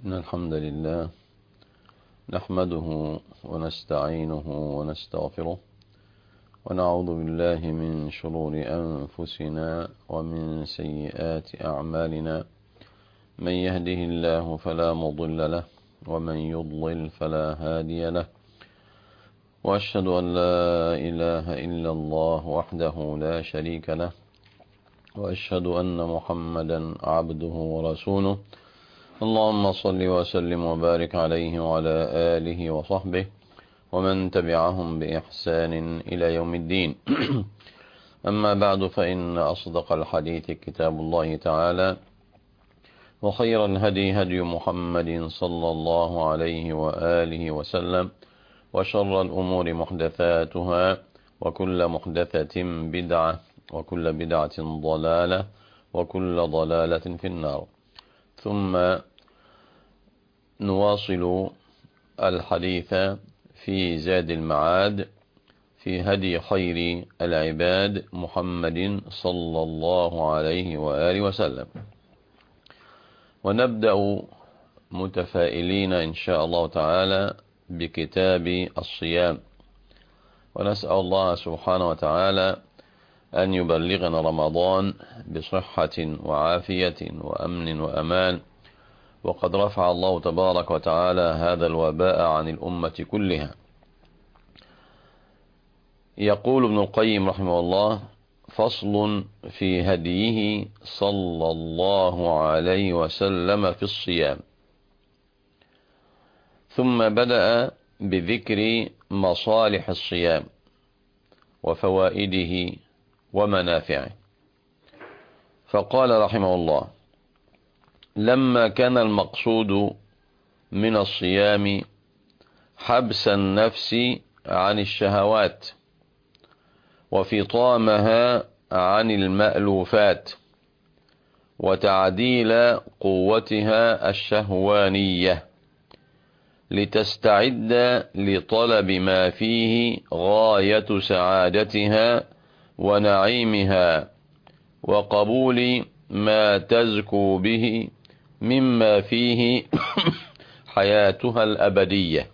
إن الحمد لله نحمده ونستعينه ونستغفره ونعوذ بالله من شرور أنفسنا ومن سيئات أعمالنا. من يهده الله فلا مضل له ومن يضلل فلا هادي له، وأشهد أن لا إله إلا الله وحده لا شريك له، وأشهد أن محمدا عبده ورسوله. اللهم صل وسلم وبارك عليه وعلى آله وصحبه ومن تبعهم بإحسان إلى يوم الدين. أما بعد، فإن أصدق الحديث كتاب الله تعالى، وخير الهدي هدي محمد صلى الله عليه وآله وسلم، وشر الأمور محدثاتها، وكل محدثة بدعة، وكل بدعة ضلالة، وكل ضلالة في النار. ثم نواصل الحديث في زاد المعاد في هدي خير العباد محمد صلى الله عليه وآله وسلم، ونبدأ متفائلين إن شاء الله تعالى بكتاب الصيام، ونسأل الله سبحانه وتعالى أن يبلغنا رمضان بصحة وعافية وأمن وأمان، وقد رفع الله تبارك وتعالى هذا الوباء عن الأمة كلها. يقول ابن القيم رحمه الله: فصل في هديه صلى الله عليه وسلم في الصيام. ثم بدأ بذكر مصالح الصيام وفوائده ومنافعه، فقال رحمه الله: لما كان المقصود من الصيام حبس النفس عن الشهوات وفطامها عن المألوفات وتعديل قوتها الشهوانية لتستعد لطلب ما فيه غاية سعادتها ونعيمها وقبول ما تزكو به مما فيه حياتها الأبدية.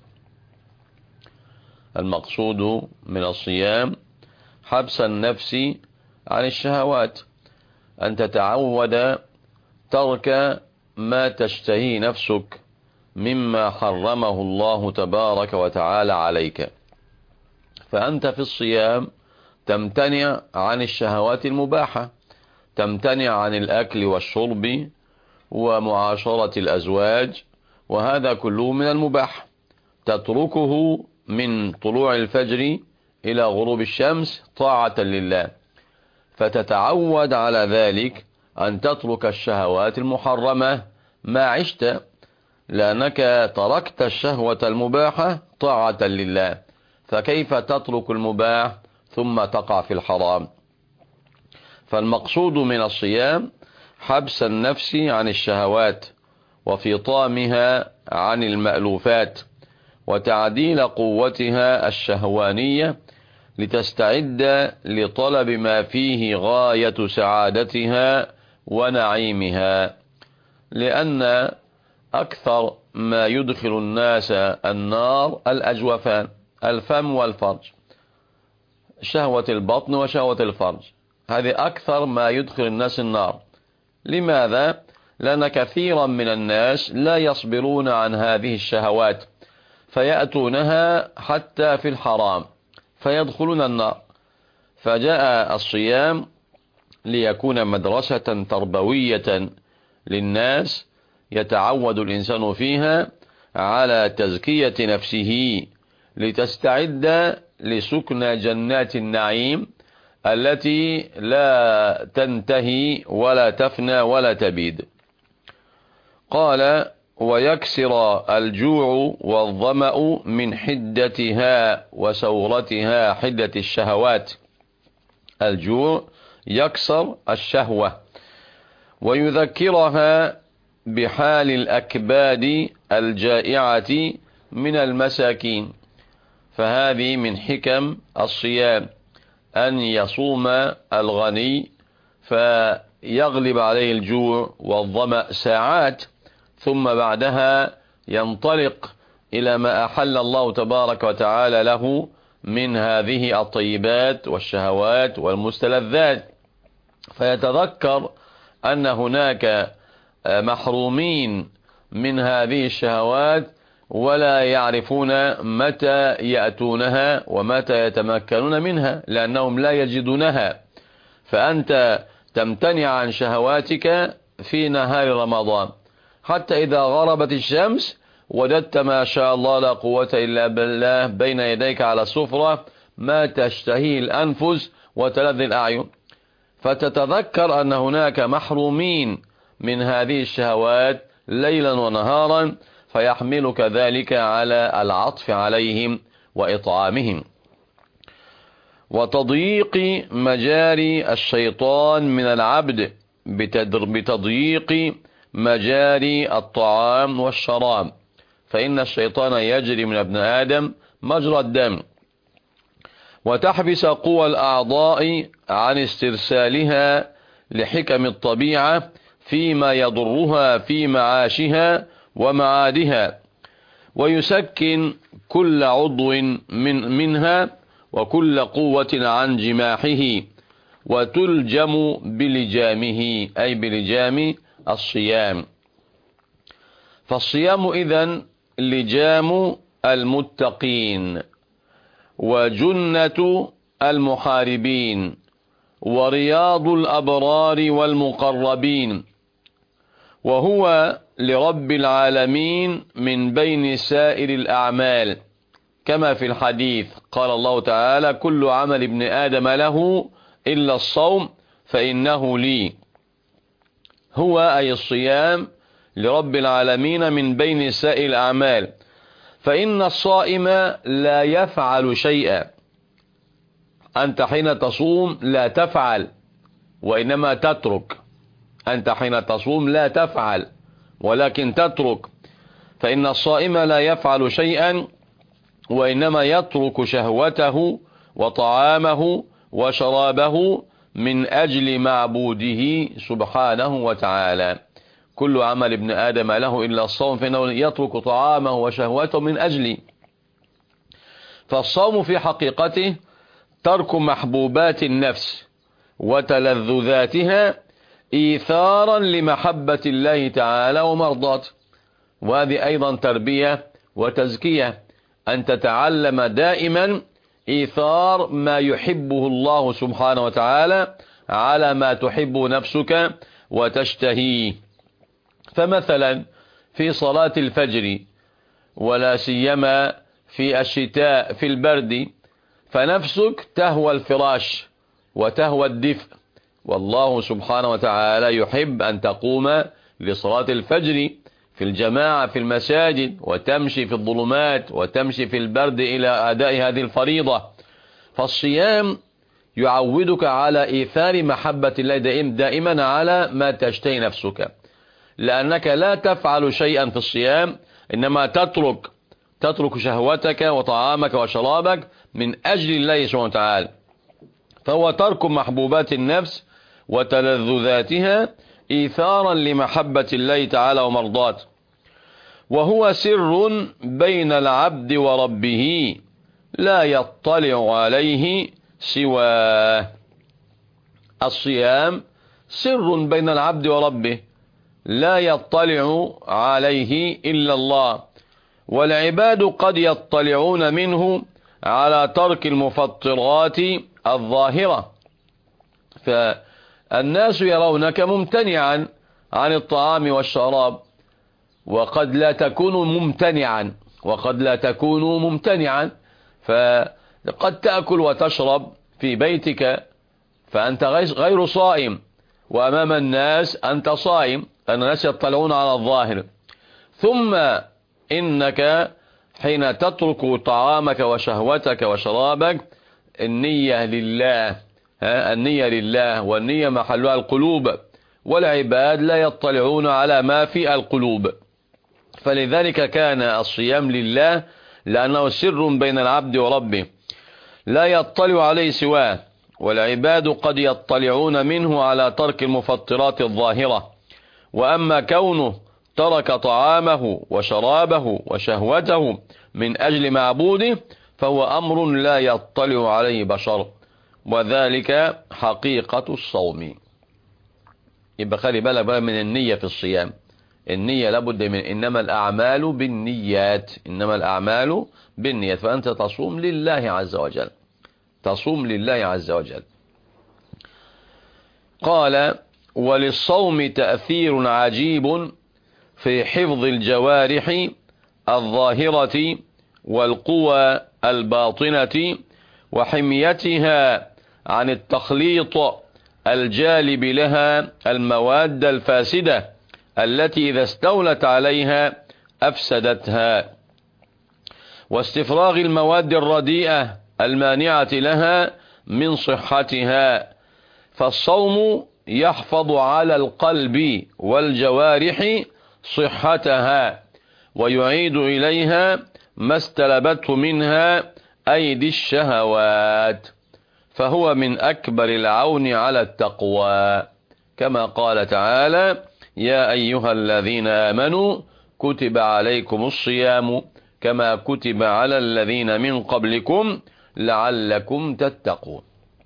المقصود من الصيام حبس النفس عن الشهوات، أن تتعود ترك ما تشتهي نفسك مما حرمه الله تبارك وتعالى عليك. فأنت في الصيام تمتنع عن الشهوات المباحة، تمتنع عن الأكل والشرب ومعاشرة الأزواج، وهذا كله من المباح، تتركه من طلوع الفجر إلى غروب الشمس طاعة لله، فتتعود على ذلك أن تترك الشهوات المحرمة ما عشت، لأنك تركت الشهوة المباحة طاعة لله، فكيف تترك المباح ثم تقع في الحرام؟ فالمقصود من الصيام حبس النفس عن الشهوات وفطامها عن المألوفات وتعديل قوتها الشهوانية لتستعد لطلب ما فيه غاية سعادتها ونعيمها. لأن أكثر ما يدخل الناس النار الأجوفان، الفم والفرج، شهوة البطن وشهوة الفرج، هذه أكثر ما يدخل الناس النار. لماذا؟ لأن كثيرا من الناس لا يصبرون عن هذه الشهوات فيأتونها حتى في الحرام فيدخلون النار. فجاء الصيام ليكون مدرسة تربوية للناس يتعود الإنسان فيها على تزكية نفسه لتستعد لسكن جنات النعيم التي لا تنتهي ولا تفنى ولا تبيد. قال: ويكسر الجوع والظمأ من حدتها وسورتها، حدة الشهوات. الجوع يكسر الشهوة ويذكرها بحال الأكباد الجائعة من المساكين. فهذه من حكم الصيام أن يصوم الغني فيغلب عليه الجوع والظمأ ساعات، ثم بعدها ينطلق إلى ما أحل الله تبارك وتعالى له من هذه الطيبات والشهوات والمستلذات، فيتذكر أن هناك محرومين من هذه الشهوات ولا يعرفون متى يأتونها ومتى يتمكنون منها لأنهم لا يجدونها. فأنت تمتنع عن شهواتك في نهار رمضان حتى إذا غربت الشمس وجدت ما شاء الله لا قوة إلا بالله بين يديك على السفرة ما تشتهيه الأنفس وتلذ الأعين، فتتذكر أن هناك محرومين من هذه الشهوات ليلا ونهارا، فيحملك ذلك على العطف عليهم وإطعامهم. وتضييق مجاري الشيطان من العبد بتضييق مجاري الطعام والشراب، فإن الشيطان يجري من ابن آدم مجرى الدم، وتحبس قوى الأعضاء عن استرسالها لحكم الطبيعة فيما يضرها في معاشها ومعادها، ويسكن كل عضو منها وكل قوة عن جماحه، وتلجم بلجامه أي بلجام الصيام. فالصيام إذن لجام المتقين وجنة المحاربين ورياض الأبرار والمقربين، وهو لرب العالمين من بين سائر الأعمال، كما في الحديث قال الله تعالى: كل عمل ابن آدم له إلا الصوم فإنه لي. هو أي الصيام لرب العالمين من بين سائر الأعمال، فإن الصائم لا يفعل شيئا. أنت حين تصوم لا تفعل وإنما تترك، أنت حين تصوم لا تفعل ولكن تترك، فإن الصائم لا يفعل شيئا وإنما يترك شهوته وطعامه وشرابه من أجل معبوده سبحانه وتعالى. كل عمل ابن آدم له إلا الصوم فإنه يترك طعامه وشهوته من أجلي. فالصوم في حقيقته ترك محبوبات النفس وتلذذاتها إيثارا لمحبة الله تعالى ومرضاته، وهذه أيضا تربية وتزكية، أن تتعلم دائما إيثار ما يحبه الله سبحانه وتعالى على ما تحب نفسك وتشتهيه. فمثلا في صلاة الفجر ولا سيما في الشتاء في البرد، فنفسك تهوى الفراش وتهوى الدفء، والله سبحانه وتعالى يحب أن تقوم لصلاة الفجر في الجماعة في المساجد وتمشي في الظلمات وتمشي في البرد إلى أداء هذه الفريضة. فالصيام يعودك على إيثار محبة الله دائما على ما تشتهي نفسك، لأنك لا تفعل شيئا في الصيام، إنما تترك شهوتك وطعامك وشرابك من أجل الله سبحانه وتعالى. فهو ترك محبوبات النفس وتلذذاتها إيثارا لمحبة الله تعالى ومرضاته، وهو سر بين العبد وربه لا يطلع عليه سواه. الصيام سر بين العبد وربه لا يطلع عليه إلا الله، والعباد قد يطلعون منه على ترك المفطرات الظاهرة، فالناس يرونك ممتنعا عن الطعام والشراب وقد لا تكون ممتنعا، فقد تأكل وتشرب في بيتك فأنت غير صائم، وأمام الناس أنت صائم، أن الناس يطلعون على الظاهر. ثم إنك حين تترك طعامك وشهوتك وشرابك النية لله، والنية محلها القلوب، والعباد لا يطلعون على ما في القلوب. فلذلك كان الصيام لله، لأنه سر بين العبد وربه لا يطلع عليه سواه، والعباد قد يطلعون منه على ترك المفطرات الظاهرة. وأما كونه ترك طعامه وشرابه وشهوته من أجل معبوده فهو أمر لا يطلع عليه بشر، وذلك حقيقة الصوم. يبقى خلي بالك بقى من النية في الصيام. النية لابد من إنما الأعمال بالنيات، إنما الأعمال بالنيات. فأنت تصوم لله عز وجل، تصوم لله عز وجل. قال: وللصوم تأثير عجيب في حفظ الجوارح الظاهرة والقوى الباطنة وحميتها عن التخليط الجالب لها المواد الفاسدة التي إذا استولت عليها أفسدتها، واستفراغ المواد الرديئة المانعة لها من صحتها. فالصوم يحفظ على القلب والجوارح صحتها ويعيد إليها ما استلبته منها أيدي الشهوات، فهو من أكبر العون على التقوى، كما قال تعالى: يا أيها الذين آمنوا كتب عليكم الصيام كما كتب على الذين من قبلكم لعلكم تتقون.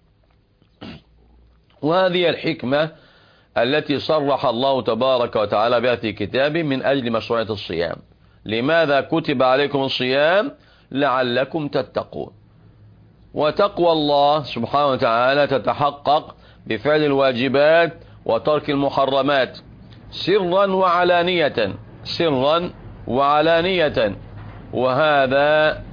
وهذه الحكمة التي صرح الله تبارك وتعالى بها في كتابه من أجل مشروعية الصيام. لماذا كتب عليكم الصيام؟ لعلكم تتقون. وتقوى الله سبحانه وتعالى تتحقق بفعل الواجبات وترك المحرمات سرا وعلانية، سرا وعلانية. وهذا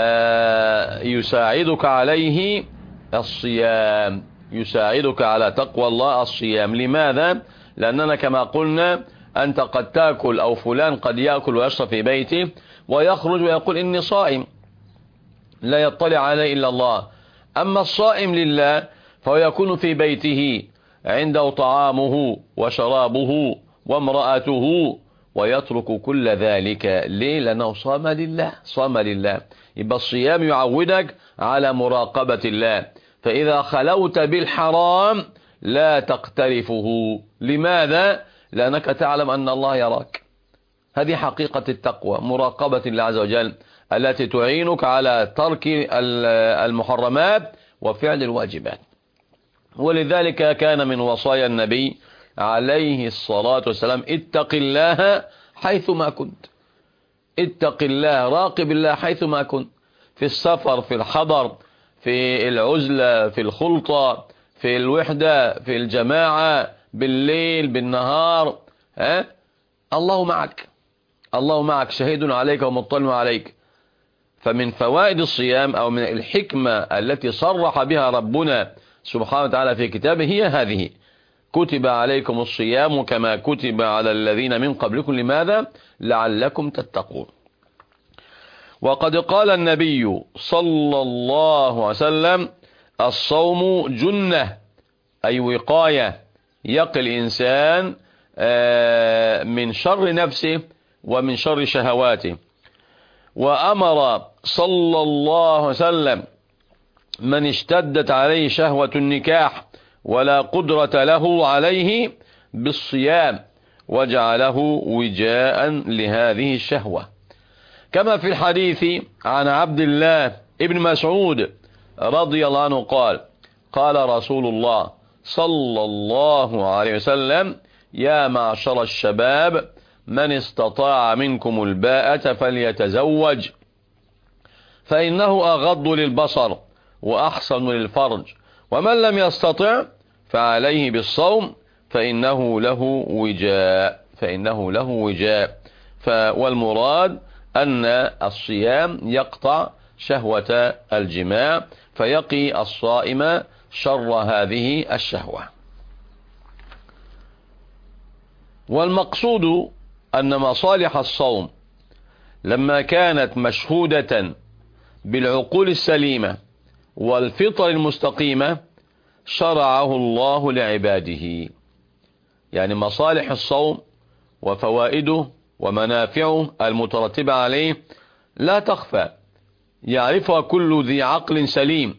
يساعدك عليه الصيام، يساعدك على تقوى الله الصيام. لماذا؟ لأننا كما قلنا أنت قد تأكل أو فلان قد يأكل ويشرب في بيته ويخرج ويقول إني صائم، لا يطلع عليه إلا الله. أما الصائم لله فهو يكون في بيته عنده طعامه وشرابه وامرأته ويترك كل ذلك. ليه؟ لأنه صام لله، صام لله. يبقى الصيام يعودك على مراقبة الله، فإذا خلوت بالحرام لا تقترفه. لماذا؟ لأنك تعلم أن الله يراك. هذه حقيقة التقوى، مراقبة الله عز وجل التي تعينك على ترك المحرمات وفعل الواجبات. ولذلك كان من وصايا النبي عليه الصلاة والسلام: اتق الله حيثما كنت، اتق الله، راقب الله حيثما كنت، في السفر، في الحضر، في العزلة، في الخلطة، في الوحدة، في الجماعة، بالليل، بالنهار، الله معك، الله معك، شهيد عليك ومطلع عليك. فمن فوائد الصيام أو من الحكمة التي صرح بها ربنا سبحانه وتعالى في كتابه هي هذه: كتب عليكم الصيام كما كتب على الذين من قبلكم. لماذا؟ لعلكم تتقون. وقد قال النبي صلى الله عليه وسلم: الصوم جنة، أي وقاية، يقي الإنسان من شر نفسه ومن شر شهواته. وأمر صلى الله عليه وسلم من اشتدت عليه شهوة النكاح ولا قدرة له عليه بالصيام، وجعله وجاء لهذه الشهوة، كما في الحديث عن عبد الله ابن مسعود رضي الله عنه قال: قال رسول الله صلى الله عليه وسلم: يا معشر الشباب من استطاع منكم الباءة فليتزوج، فإنه أغض للبصر وأحسن للفرج، ومن لم يستطع فعليه بالصوم فإنه له وجاء، فإنه له وجاء. والمراد أن الصيام يقطع شهوة الجماع فيقي الصائم شر هذه الشهوة. والمقصود أن مصالح الصوم لما كانت مشهودة بالعقول السليمة والفطر المستقيمة شرعه الله لعباده. يعني مصالح الصوم وفوائده ومنافعه المترتبة عليه لا تخفى، يعرفها كل ذي عقل سليم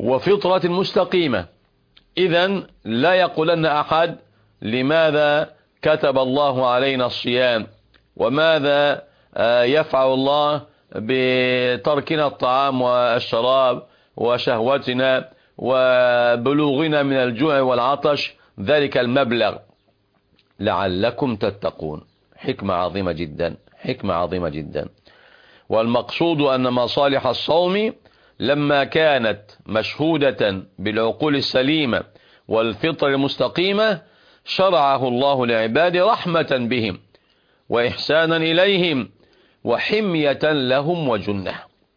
وفطرة مستقيمة. إذن لا يقولن أحد: لماذا كتب الله علينا الصيام، وماذا يفعل الله بتركنا الطعام والشراب وشهوتنا وبلوغنا من الجوع والعطش ذلك المبلغ؟ لعلكم تتقون. حكمة عظيمة جدا، حكمة عظيمة جدا. والمقصود أن مصالح الصوم لما كانت مشهودة بالعقول السليمة والفطر المستقيمة شرعه الله لعباده رحمة بهم وإحسانا إليهم وحمية لهم وجنة.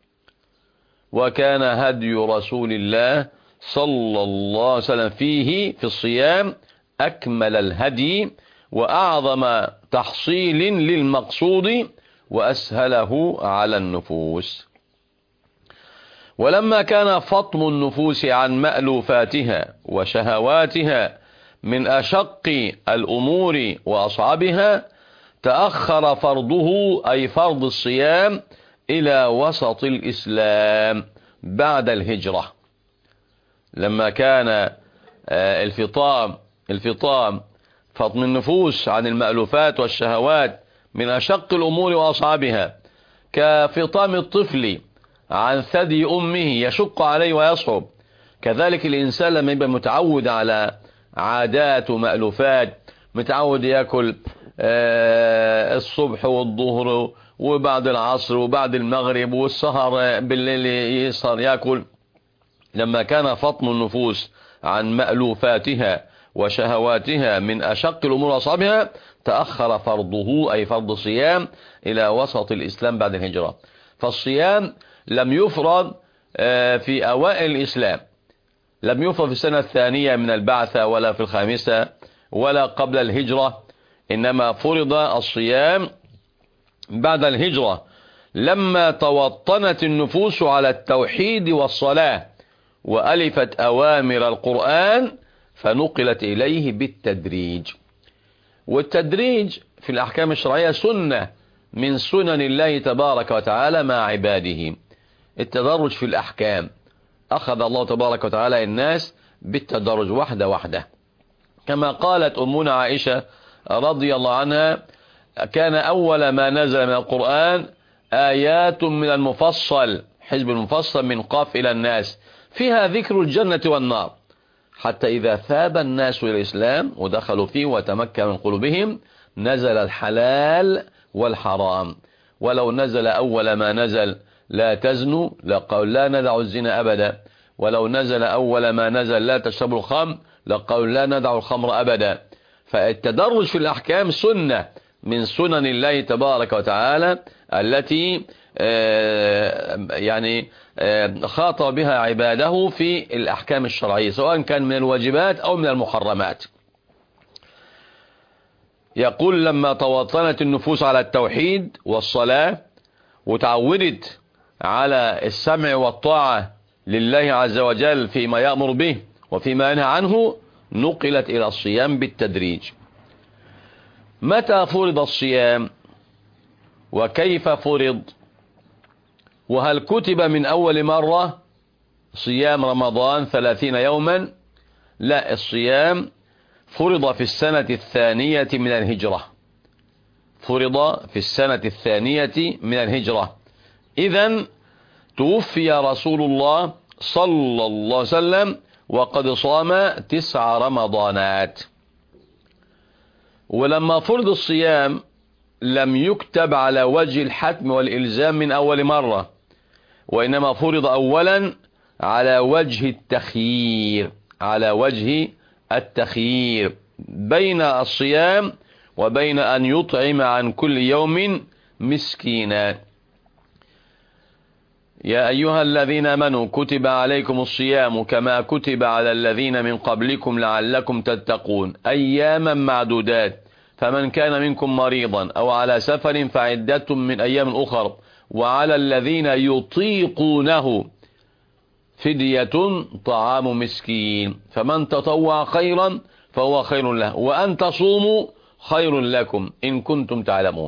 وكان هدي رسول الله صلى الله عليه وسلم فيه في الصيام أكمل الهدي وأعظم تحصيل للمقصود وأسهله على النفوس. ولما كان فطم النفوس عن مألوفاتها وشهواتها من أشق الأمور وأصعبها تأخر فرضه أي فرض الصيام إلى وسط الإسلام بعد الهجرة. لما كان الفطام فطم النفوس عن المألوفات والشهوات من أشق الأمور وأصعبها كفطام الطفل عن ثدي أمه يشق عليه ويصعب، كذلك الإنسان لما يبقى متعود على عادات ومألوفات، متعود يأكل الصبح والظهر وبعد العصر وبعد المغرب والسهر بالليل يسهر يأكل، لما كان فطم النفوس عن مألوفاتها وشهواتها من أشق الأمور وأصعبها تأخر فرضه أي فرض الصيام إلى وسط الإسلام بعد الهجرة. فالصيام لم يفرض في أوائل الإسلام، لم يفرض في السنة الثانية من البعثة ولا في الخامسة ولا قبل الهجرة، إنما فرض الصيام بعد الهجرة لما توطنت النفوس على التوحيد والصلاة وألفت أوامر القرآن فنقلت إليه بالتدريج. والتدريج في الأحكام الشرعية سنة من سنن الله تبارك وتعالى مع عباده. التدرج في الأحكام أخذ الله تبارك وتعالى الناس بالتدرج واحدة واحدة، كما قالت أمنا عائشة رضي الله عنها كان أول ما نزل من القرآن آيات من المفصل، حزب المفصل من قاف إلى الناس، فيها ذكر الجنة والنار، حتى إذا ثاب الناس إلى الإسلام ودخلوا فيه وتمكن من قلوبهم نزل الحلال والحرام. ولو نزل أول ما نزل لا تزنوا لقول لا ندع الزنا أبدا، ولو نزل أول ما نزل لا تشربوا الخمر لقول لا ندع الخمر أبدا. فالتدرج في الأحكام سنة من سنن الله تبارك وتعالى التي يعني خاطب بها عباده في الأحكام الشرعية سواء كان من الواجبات أو من المحرمات. يقول لما توطنت النفوس على التوحيد والصلاة وتعودت على السمع والطاعة لله عز وجل فيما يأمر به وفيما ينهى عنه نقلت إلى الصيام بالتدريج. متى فرض الصيام وكيف فرض؟ وهل كتب من أول مرة صيام رمضان 30 يوما؟ لا، الصيام فرض في السنة الثانية من الهجرة، فرض في السنة الثانية من الهجرة. إذن توفي رسول الله صلى الله عليه وسلم وقد صام 9 رمضانات. ولما فرض الصيام لم يكتب على وجه الحتم والإلزام من أول مرة، وإنما فرض أولا على وجه التخيير، على وجه التخيير بين الصيام وبين أن يطعم عن كل يوم مسكينا. يا أيها الذين آمنوا كتب عليكم الصيام كما كتب على الذين من قبلكم لعلكم تتقون أياما معدودات، فمن كان منكم مريضا أو على سفر فعدة من أيام أخر، وعلى الذين يطيقونه فدية طعام مسكين، فمن تطوع خيرا فهو خير له وأن تصوموا خير لكم إن كنتم تعلمون.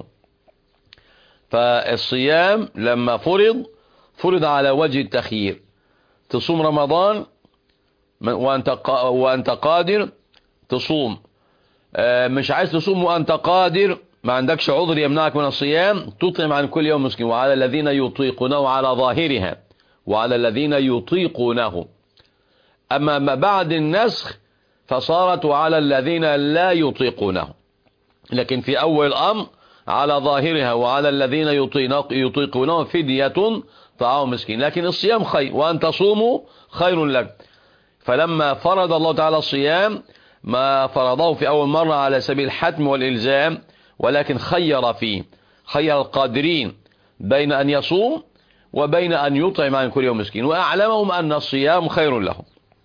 فالصيام لما فرض على وجه التخيير، تصوم رمضان وأنت قادر تصوم، مش عايز تصوم وأنت قادر، ما عندكش عذر يمنعك من الصيام، تطعم عن كل يوم مسكين. وعلى الذين يطيقونه على ظاهرها، وعلى الذين يطيقونه. أما ما بعد النسخ فصارت وعلى الذين لا يطيقونه، لكن في أول الأمر على ظاهرها وعلى الذين يطيقونه فدية طعام مسكين. لكن الصيام خير، وأن تصوموا خير لك. فلما فرض الله تعالى الصيام ما فرضه في أول مرة على سبيل الحتم والإلزام، ولكن خير فيه، خير القادرين بين أن يصوم وبين أن يطعم عن كل يوم مسكين، وأعلمهم أن الصيام خير لهم.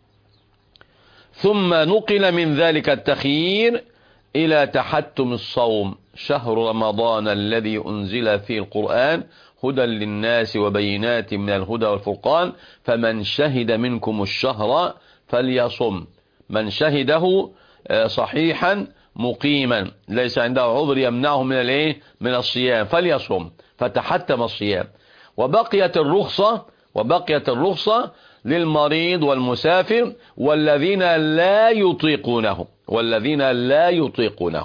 ثم نقل من ذلك التخيير إلى تحتم الصوم. شهر رمضان الذي أنزل فيه القرآن هدى للناس وبينات من الهدى والفرقان، فمن شهد منكم الشهر فليصم. من شهده صحيحا مقيما ليس عنده عذر يمنعه من الصيام فليصم، فتحتم الصيام. وبقيت الرخصة للمريض والمسافر والذين لا يطيقونه.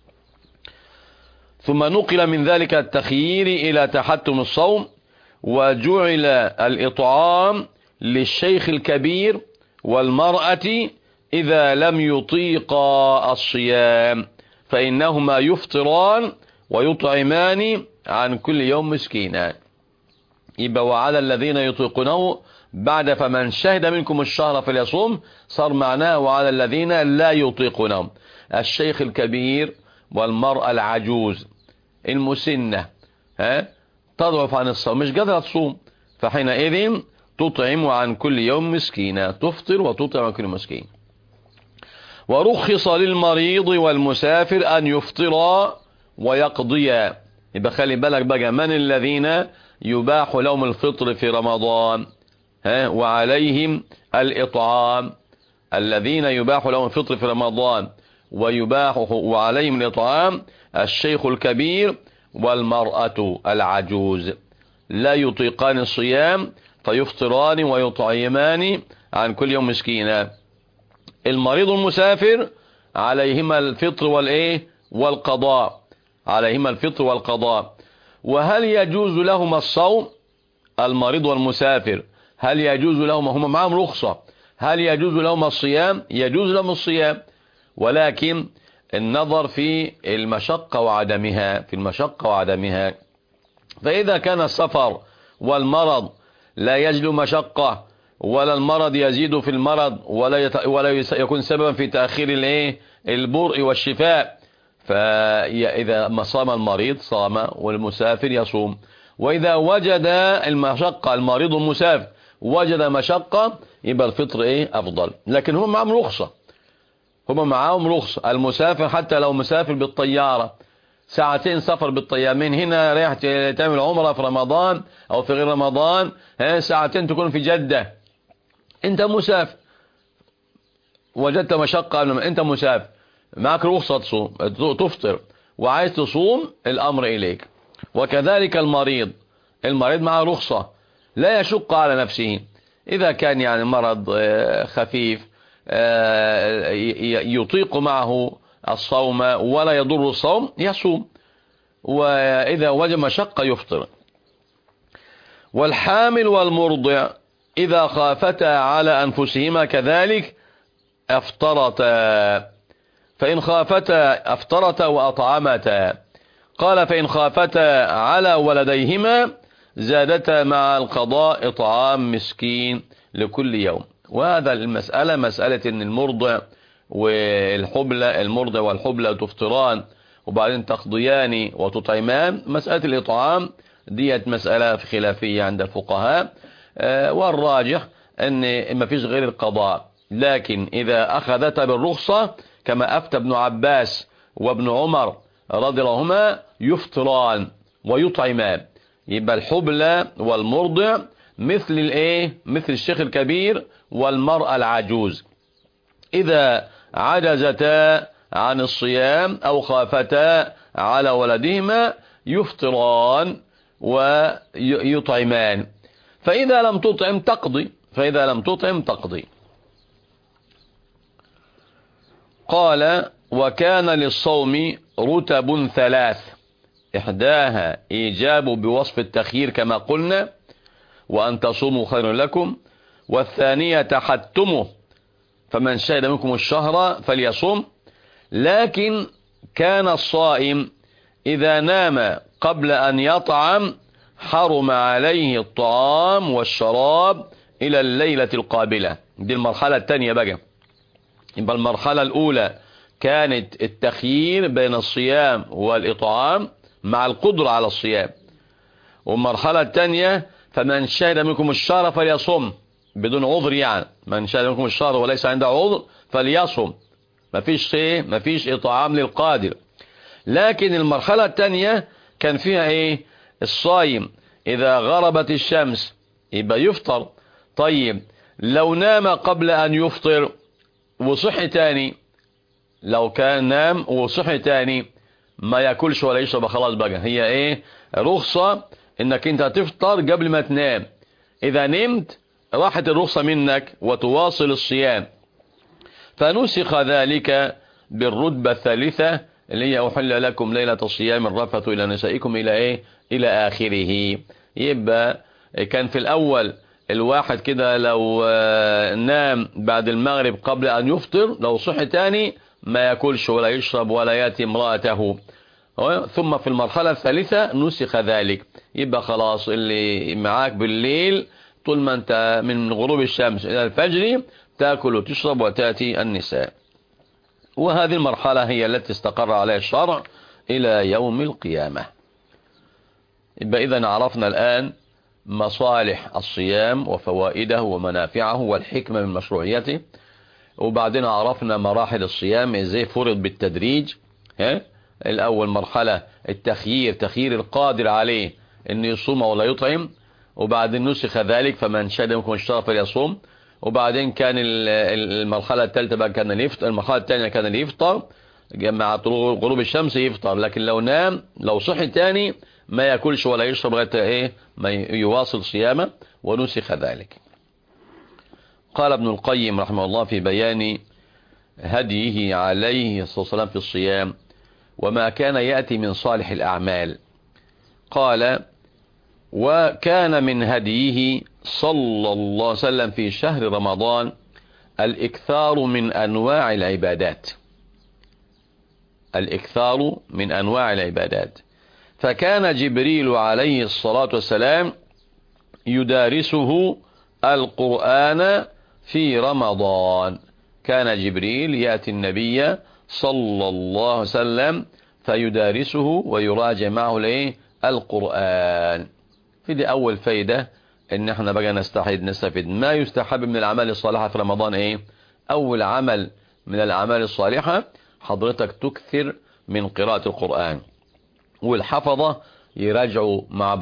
ثم نقل من ذلك التخيير إلى تحتم الصوم، وجعل الإطعام للشيخ الكبير والمرأة إذا لم يطيقا الصيام، فإنهما يفطران ويطعمان عن كل يوم مسكينا. يبقى وعلى الذين يطيقونه بعد فمن شهد منكم الشهر فليصوم، صار معناه وعلى الذين لا يطيقونه. الشيخ الكبير والمرأة العجوز المسنة تضعف عن الصوم، مش قادرة تصوم، فحينئذ تطعم عن كل يوم مسكينا، تفطر وتطعم عن كل مسكين. ورخص للمريض والمسافر أن يفطرا ويقضيا. يبقى خلي بالك بقى، من الذين يباح لهم الفطر في رمضان وعليهم الإطعام؟ الذين يباح لهم الفطر في رمضان وعليهم الإطعام الشيخ الكبير والمرأة العجوز، لا يطيقان الصيام فيفطران ويطعمان عن كل يوم مسكينا. المريض المسافر عليهما الفطر والقضاء، عليهما الفطر والقضاء. وهل يجوز لهما الصوم؟ المريض والمسافر هل يجوز لهما؟ هم معهم رخصة. هل يجوز لهما الصيام؟ يجوز لهم الصيام، ولكن النظر في المشقة وعدمها. فإذا كان السفر والمرض لا يجلو مشقة، ولا المرض يزيد في المرض، ولا يكون سببا في تأخير البرء والشفاء، فإذا ما صام المريض صام والمسافر يصوم. وإذا وجد المشقة، المريض والمسافر وجد مشقة، يبقى الفطر أفضل. لكن هم معهم رخصة. المسافر حتى لو مسافر بالطيارة، ساعتين سفر بالطيارة من هنا رايح تعمل عمرة في رمضان أو في غير رمضان، ساعتين تكون في جدة، أنت مسافر، وجدت مشقة، أنت مسافر معك رخصة تصوم تفطر، وعايز تصوم الأمر إليك. وكذلك المريض معه رخصة، لا يشق على نفسه. إذا كان مرض خفيف يطيق معه الصوم ولا يضر الصوم يصوم، وإذا وجد مشقة يفطر. والحامل والمرضع إذا خافتا على أنفسهما كذلك أفطرتا، فإن خافتا أفطرتا وأطعمتا. قال فإن خافتا على ولديهما زادتا مع القضاء إطعام مسكين لكل يوم. وهذا المسألة مسألة إن المرضع والحبلى تفطران وبعدين تقضيان وتطعمان. مسألة الإطعام ديت مسألة خلافية عند الفقهاء، والراجح أن ما فيش غير القضاء. لكن إذا أخذت بالرخصة كما أفتى ابن عباس وابن عمر رضي الله عنهما يفطران ويطعمان. يبقى الحبلى والمرضع مثل مثل الشيخ الكبير والمرأة العجوز، إذا عجزتا عن الصيام أو خافتا على ولدهما يفطران ويطعمان. فإذا لم تطعم تقضي. قال وكان للصوم رتب 3، إحداها إيجاب بوصف التخيير كما قلنا وأن تصوموا خير لكم، والثانية تحتمه فمن شهد منكم الشهر فليصوم. لكن كان الصائم إذا نام قبل أن يطعم حرم عليه الطعام والشراب إلى الليلة القابلة. دي المرحلة الثانية بقى. يبقى المرحلة الأولى كانت التخيير بين الصيام والإطعام مع القدرة على الصيام، والمرحلة الثانية فمن شهد منكم الشهر فليصم بدون عذر، يعني من شهد منكم الشهر وليس عنده عذر فليصم، مفيش إطعام للقادر. لكن المرحلة الثانية كان فيها ايه؟ الصايم إذا غربت الشمس يبقى يفطر. طيب لو نام قبل أن يفطر وصحي تاني، لو كان نام وصحي تاني ما ياكلش ولا يشرب، خلاص بقى هي ايه؟ رخصة انك انت تفطر قبل ما تنام. اذا نمت راحت الرخصة منك وتواصل الصيام. فنسخ ذلك بالرتبة الثالثة اللي هي أحل لكم ليلة الصيام الرفث إلى نسائكم إلى ايه؟ إلى آخره. يبقى كان في الأول الواحد كده لو نام بعد المغرب قبل أن يفطر لو صحي تاني ما ياكلش ولا يشرب ولا ياتي امرأته. ثم في المرحلة الثالثة نسخ ذلك، يبقى خلاص اللي معاك بالليل طول ما انت من غروب الشمس إلى الفجر تاكل وتشرب وتاتي النساء. وهذه المرحلة هي التي استقر عليها الشرع إلى يوم القيامة. يبقى إذا عرفنا الآن مصالح الصيام وفوائده ومنافعه والحكمة من مشروعيته، وبعدين عرفنا مراحل الصيام ازاي فرض بالتدريج. الأول مرحلة التخيير، تخيير القادر عليه أن يصوم ولا يطعم، وبعدين نسخ ذلك فمن شهد منكم الشهر فليصوم. وبعدين كان المرحلة الثالثة بقى كان يفطر، المرحلة الثانية كان يفطر مع طلوع غروب الشمس يفطر، لكن لو نام لو صحي تاني ما ياكلش ولا يشرب لغاية ايه ما يواصل صيامه، ونسخ ذلك. قال ابن القيم رحمه الله في بيان هديه عليه الصلاة والسلام في الصيام وما كان يأتي من صالح الأعمال، قال: وكان من هديه صلى الله عليه وسلم في شهر رمضان الإكثار من أنواع العبادات، الإكثار من أنواع العبادات. فكان جبريل عليه الصلاة والسلام يدارسه القرآن في رمضان. كان جبريل يأتي النبي صلى الله عليه وسلم فيدارسه ويراجع معه القرآن. في دي أول فايدة إن احنا بقى نستفيد ما يستحب من الأعمال الصالحة في رمضان. ايه أول عمل من الأعمال الصالحة؟ حضرتك تكثر من قراءة القرآن، والحفظة يراجعوا مع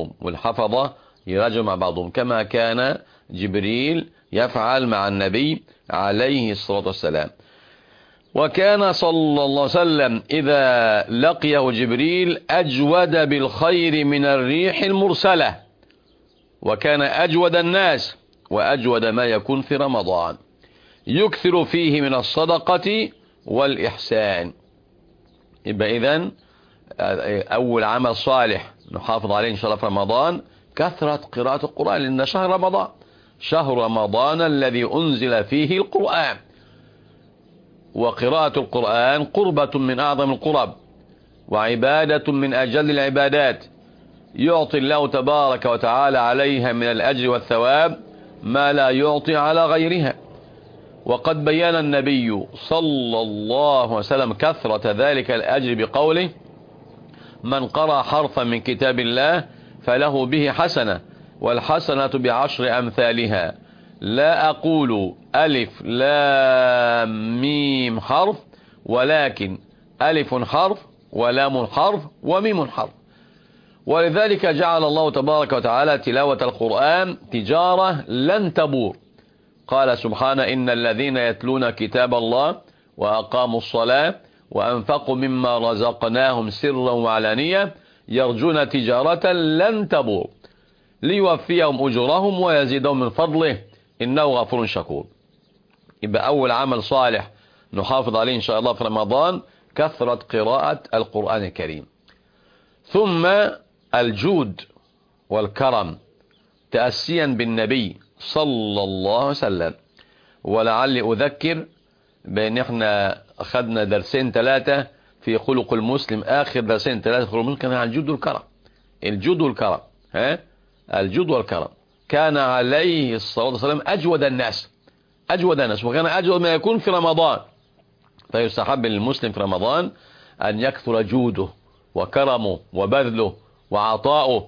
بعضهم كما كان جبريل يفعل مع النبي عليه الصلاة والسلام. وكان صلى الله عليه وسلم إذا لقيه جبريل أجود بالخير من الريح المرسلة، وكان أجود الناس وأجود ما يكون في رمضان، يكثر فيه من الصدقة والإحسان. يبقى إذن أول عمل صالح نحافظ عليه إن شاء الله في رمضان كثرة قراءة القرآن، لأن شهر رمضان الذي أنزل فيه القرآن، وقراءة القرآن قربة من أعظم القرب وعبادة من أجل العبادات، يعطي الله تبارك وتعالى عليها من الأجر والثواب ما لا يعطي على غيرها. وقد بيان النبي صلى الله عليه وسلم كثرة ذلك الأجر بقوله: من قرأ حرفا من كتاب الله فله به حسنة، والحسنة بعشر أمثالها، لا أقول ألف لام ميم حرف، ولكن ألف حرف ولام حرف وميم حرف. ولذلك جعل الله تبارك وتعالى تلاوة القرآن تجارة لن تبور. قال سبحانه: إن الذين يتلون كتاب الله وأقاموا الصلاة وأنفقوا مما رزقناهم سرا وعلانية يرجون تجارة لن تبور ليوفيهم أجورهم ويزيدهم من فضله إنه غفور شكور. يبقى أول عمل صالح نحافظ عليه إن شاء الله في رمضان كثرة قراءة القرآن الكريم. ثم الجود والكرم تأسيا بالنبي صلى الله عليه وسلم. ولعلي أذكر بأن احنا أخذنا درسين 3 في خلق المسلم، آخر درسين 3 في خلق المسلم كان عن الجود والكرم. الجود والكرم، الجود والكرم. كان عليه الصلاة والسلام أجود الناس، وكان أجود ما يكون في رمضان. فيستحب للمسلم في رمضان أن يكثر جوده وكرمه وبذله وعطاؤه،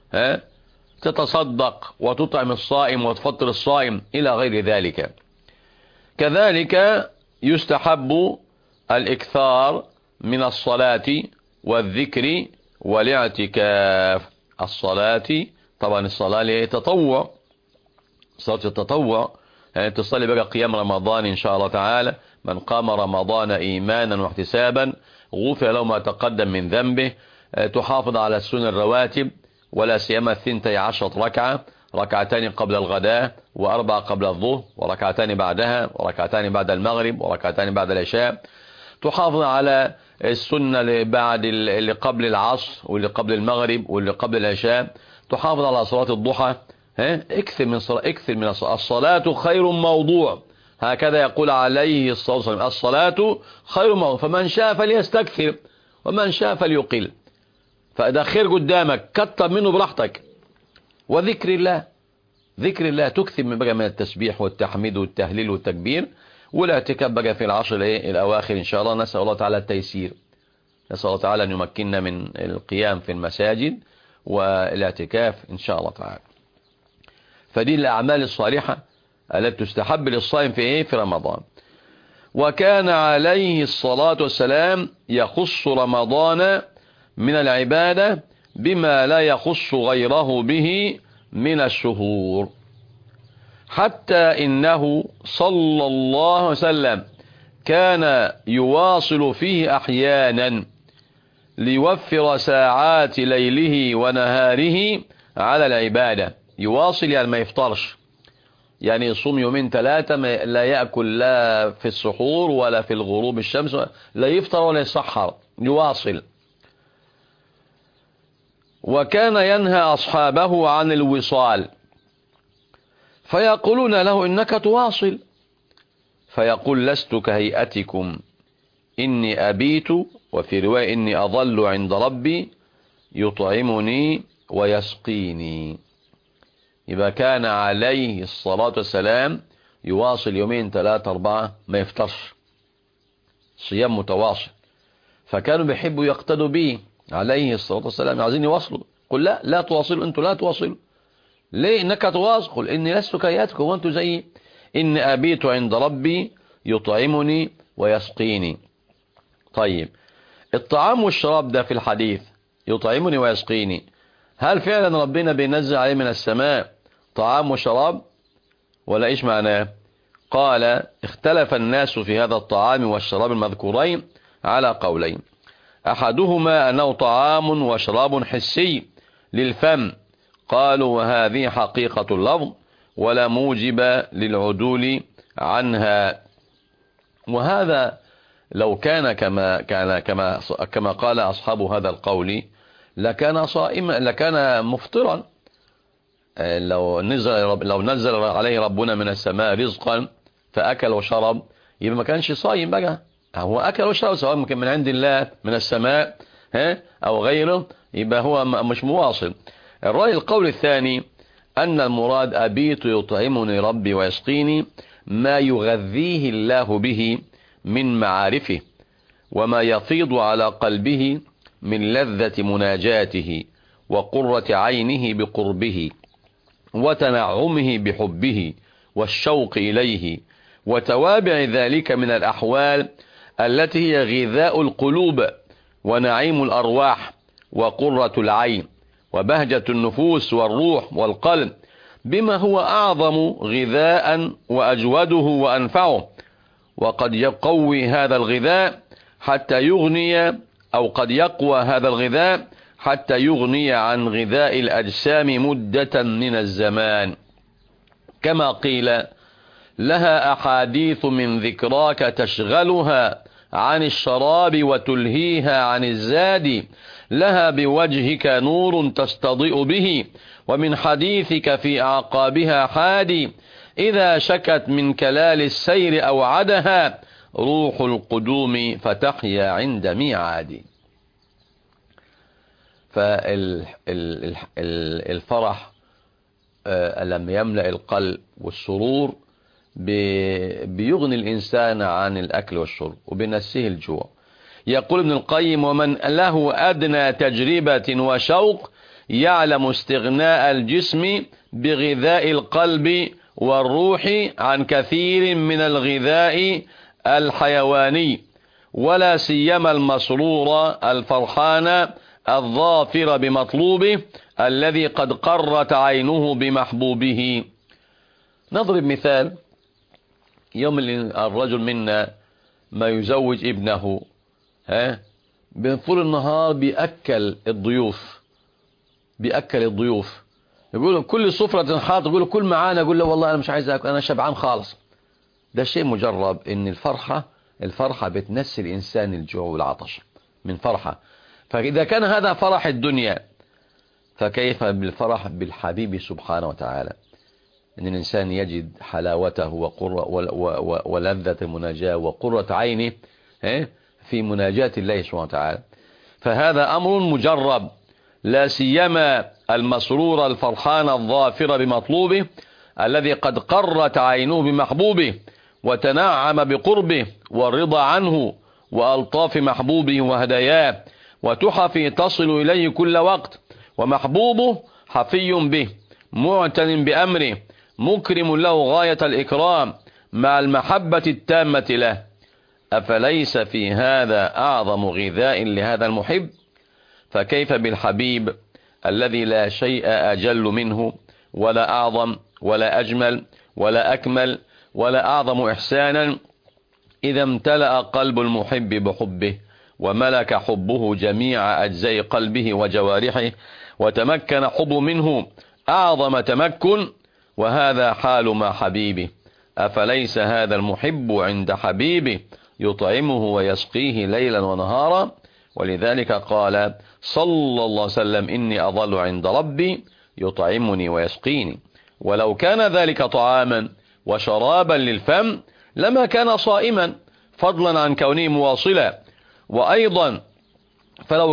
تتصدق وتطعم الصائم وتفطر الصائم إلى غير ذلك. كذلك يستحب الإكثار من الصلاة والذكر والاعتكاف. الصلاة طبعا الصلاة اللي هي تطوع، صلاة التطوع، يعني تصلي بقى قيام رمضان إن شاء الله تعالى. من قام رمضان إيمانا واحتسابا غفر له ما تقدم من ذنبه. تحافظ على السنن الرواتب، ولا سيما 12 ركعة، 2 قبل الغداء، و4 قبل الظهر، وركعتان بعدها، وركعتان بعد المغرب، وركعتان بعد العشاء. تحافظ على السنة اللي قبل العصر، واللي قبل المغرب، واللي قبل العشاء. تحافظ على صلاة الضحى. اكثر من الصلاة خير موضوع، هكذا يقول عليه الصلاة والسلام: الصلاة خير موضوع، فمن شاء فليستكثر ومن شاء فليقل. فإذا خير قدامك كتر منه براحتك. وذكر الله، ذكر الله تكثر من التسبيح والتحميد والتهليل والتكبير. والاعتكاف بقى في العشر الأواخر إن شاء الله. نسأل الله تعالى التيسير، نسأل الله تعالى أن يمكننا من القيام في المساجد والاعتكاف إن شاء الله تعالى. فدي الأعمال الصالحة التي تستحب للصائم في رمضان. وكان عليه الصلاة والسلام يخص رمضان من العبادة بما لا يخص غيره به من الشهور، حتى إنه صلى الله عليه وسلم كان يواصل فيه أحيانا ليوفر ساعات ليله ونهاره على العبادة. يواصل يعني ما يفطرش، يعني يصوم 2-3 لا يأكل لا في السحور ولا في الغروب الشمس، لا يفطر ولا يسحر، يواصل. وكان ينهى أصحابه عن الوصال، فيقولون له: إنك تواصل. فيقول: لست كهيئتكم، إني أبيت، وفي رواية: إني أظل عند ربي يطعمني ويسقيني. يبقى كان عليه الصلاة والسلام يواصل 2-3-4 ما يفطرش، صيام متواصل. فكانوا بيحبوا يقتدوا به عليه الصلاة والسلام، عايزين يواصلوا. قل لا، لا تواصلوا، أنتوا لا تواصلوا. ليه؟ إنك تواصل. قل: إني لست كياتكم وأنتوا زيي، إني أبيت عند ربي يطعمني ويسقيني. طيب، الطعام والشراب ده في الحديث يطعمني ويسقيني، هل فعلا ربنا بينزل عليه من السماء طعام وشراب ولا إيش معناه؟ قال: اختلف الناس في هذا الطعام والشراب المذكورين على قولين: أحدهما أنه طعام وشراب حسي للفم، قالوا وهذه حقيقة اللفظ ولا موجب للعدول عنها. وهذا لو كان كما قال أصحاب هذا القول لكان صائما، لكان مفطرا. لو نزل عليه ربنا من السماء رزقا فأكل وشرب، يبقى ما كانش صايم بقى، هو أكل وشرب سواء من عند الله من السماء أو غيره، يبقى هو مش مواصل. الرأي القول الثاني أن المراد أبيت يطعمني ربي ويسقيني ما يغذيه الله به من معارفه، وما يفيض على قلبه من لذة مناجاته وقرة عينه بقربه وتنعمه بحبه والشوق إليه، وتوابع ذلك من الأحوال التي هي غذاء القلوب ونعيم الأرواح وقرة العين وبهجة النفوس والروح والقلب، بما هو أعظم غذاء وأجوده وأنفعه. وقد يقوي هذا الغذاء حتى يغني، أو قد يقوى هذا الغذاء حتى يغني عن غذاء الأجسام مدة من الزمان، كما قيل: لها أحاديث من ذكراك تشغلها عن الشراب وتلهيها عن الزاد، لها بوجهك نور تستضيء به، ومن حديثك في أعقابها حادي، إذا شكت من كلال السير أوعدها روح القدوم فتحيا عند ميعاد. فالفرح لما يملأ القلب والسرور بيغني الإنسان عن الأكل والشرب وبنسيه الجوع. يقول ابن القيم: ومن له أدنى تجربة وشوق يعلم استغناء الجسم بغذاء القلب والروح عن كثير من الغذاء الحيواني، ولا سيما المسرور الفرحان الظافر بمطلوبه الذي قد قرت عينه بمحبوبه. نضرب مثال: يوم الرجل منا ما يزوج ابنه، بطول النهار بيأكل الضيوف، يقول كل سفرة حاط، يقول كل معانا، يقول له والله أنا مش عايز أكل، أنا شبعان خالص. ده شيء مجرب إن الفرحة بتنسي الإنسان الجوع والعطش من فرحة. فإذا كان هذا فرح الدنيا، فكيف بالفرح بالحبيب سبحانه وتعالى، أن الإنسان يجد حلاوته ولذة المناجاة وقرة عينه في مناجاة الله سبحانه وتعالى. فهذا أمر مجرب، لا سيما المسرور الفرحان الظافر بمطلوبه الذي قد قرت عينه بمحبوبه وتنعم بقربه والرضا عنه وألطاف محبوبه وهداياه وتحف تصل إليه كل وقت، ومحبوبه حفي به معتن بأمره مكرم له غاية الإكرام مع المحبة التامة له. أفليس في هذا أعظم غذاء لهذا المحب؟ فكيف بالحبيب الذي لا شيء أجل منه ولا أعظم ولا أجمل ولا أكمل ولا أعظم إحسانا، إذا امتلأ قلب المحب بحبه وملك حبه جميع أجزاء قلبه وجوارحه وتمكن حبه منه أعظم تمكن، وهذا حال مع حبيبه. أفليس هذا المحب عند حبيبه يطعمه ويسقيه ليلا ونهارا؟ ولذلك قال صلى الله عليه وسلم: إني أظل عند ربي يطعمني ويسقيني. ولو كان ذلك طعاما وشرابا للفم لما كان صائما، فضلا عن كونه مواصلا. وأيضا فلو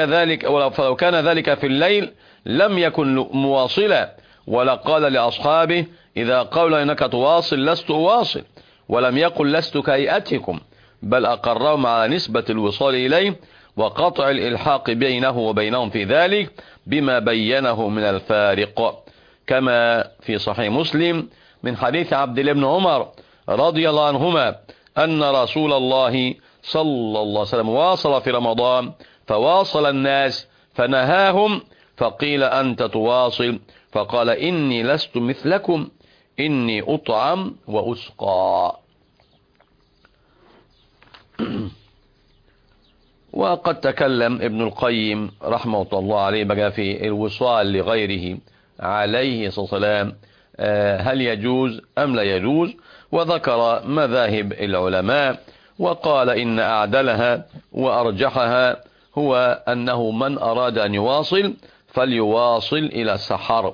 كان ذلك في الليل لم يكن مواصلا، ولقال لأصحابه: إذا قال إنك تواصل لست أواصل، ولم يقل لست كهيئتكم، بل أقرهم على نسبة الوصال إليه وقطع الإلحاق بينه وبينهم في ذلك بما بينه من الفارق، كما في صحيح مسلم من حديث عبد الله بن عمر رضي الله عنهما أن رسول الله صلى الله عليه وسلم واصل في رمضان فواصل الناس فنهاهم، فقيل: أنت تواصل؟ فقال: إني لست مثلكم، إني أطعم وأسقى. وقد تكلم ابن القيم رحمه الله عليه بقى في الوصال لغيره عليه الصلاة والسلام، هل يجوز أم لا يجوز، وذكر مذاهب العلماء، وقال إن أعدلها وأرجحها هو أنه من أراد أن يواصل فليواصل إلى السحر،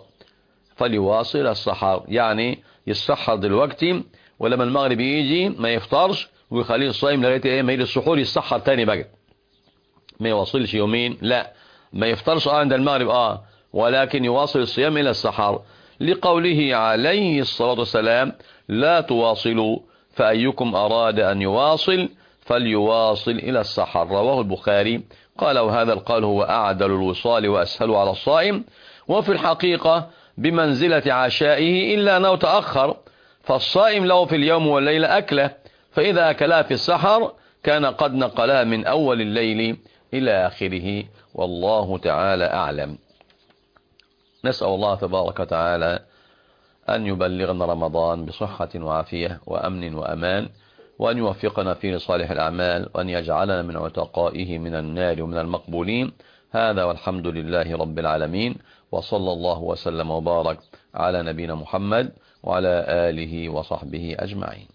يعني يسحر دلوقتي، ولما المغرب يجي ما يفطرش ويخليه الصائم لغاية ما يجي السحور يسحر تاني بقى، ما يواصلش يومين، لا، ما يفطرش عند المغرب ولكن يواصل الصيام إلى السحر، لقوله عليه الصلاة والسلام: لا تواصلوا فأيكم أراد أن يواصل فليواصل إلى السحر. رواه البخاري. قال: وهذا القول هو أعدل الوصال وأسهل على الصائم، وفي الحقيقة بمنزلة عشائه إلا أنه تأخر، فالصائم له في اليوم والليلة أكله، فإذا أكلها في السحر كان قد نقلها من أول الليل إلى آخره، والله تعالى أعلم. نسأل الله تبارك وتعالى أن يبلغنا رمضان بصحة وعافية وأمن وأمان، وأن يوفقنا في صالح الأعمال، وأن يجعلنا من عتقائه من النار ومن المقبولين. هذا والحمد لله رب العالمين، وصلى الله وسلم وبارك على نبينا محمد وعلى آله وصحبه أجمعين.